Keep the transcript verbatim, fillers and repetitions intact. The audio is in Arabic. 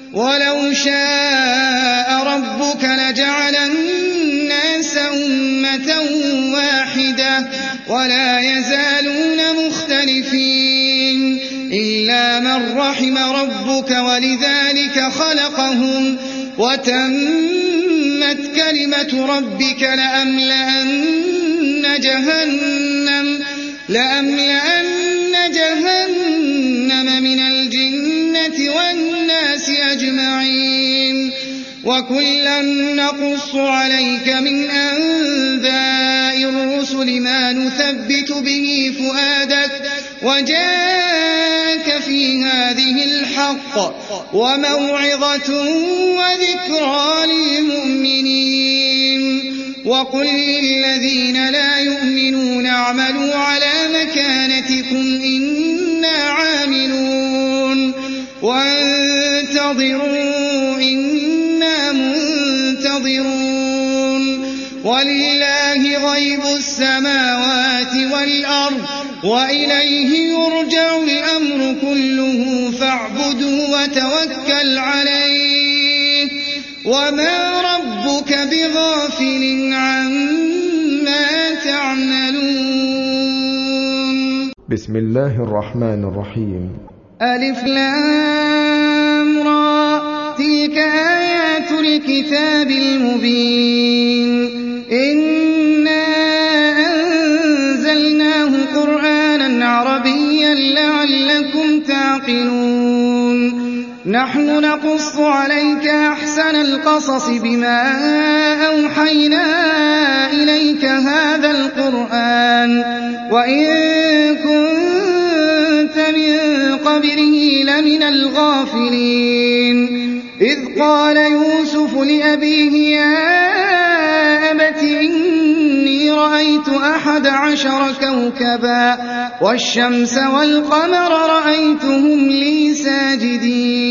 وَلَوْ شَاءَ رَبُّكَ لَجَعَلَ النَّاسَ أُمَّةً وَاحِدَةً وَلَا يَزَالُونَ مُخْتَلِفِينَ إِلَّا مَن رَّحِمَ رَبُّكَ وَلِذَٰلِكَ خَلَقَهُمْ وَتَمَّتْ كَلِمَةُ رَبِّكَ لَأَمْلَأَنَّ جَهَنَّمَ لَأَمْلَأَنَّ جَهَنَّمَ مِنَ الْجِنَّةِ وَالنَّاسِ أَجْمَعِينَ وَكُلًّا نَّقُصُّ عَلَيْكَ مِنْ أَنبَاءِ الرُّسُلِ مَا نُثَبِّتُ بِهِ فُؤَادَكَ وَجَاءَكَ فِي هَٰذِهِ الْحَقُّ وَمَوْعِظَةٌ وَذِكْرَىٰ لِلْمُؤْمِنِينَ وَقُل لِّلَّذِينَ لَا يُؤْمِنُونَ اعْمَلُوا عَلَىٰ مَكَانَتِكُمْ إِنَّا عَامِلُونَ وَانتَظِرُوا إِنَّا مُنتَظِرُونَ وَلِلَّهِ غَيْبُ السَّمَاوَاتِ وَالْأَرْضِ وَإِلَيْهِ يُرْجَعُ الْأَمْرُ كُلُّهُ فَاعْبُدْهُ وَتَوَكَّلْ عَلَيْهِ وَمَا رَبُّكَ بِغَافِلٍ عَمَّا تَعْمَلُونَ. بسم الله الرحمن الرحيم. ألف لام را تلك آيات الكتاب المبين إنا أنزلناه قرآنا عربيا لعلكم تعقلون. نحن نقص عليك أحسن القصص بما أوحينا إليك هذا القرآن وإن كنت من قبله لمن الغافلين. إذ قال يوسف لأبيه يا أبت إني رأيت أحد عشر كوكبا والشمس والقمر رأيتهم لي ساجدين.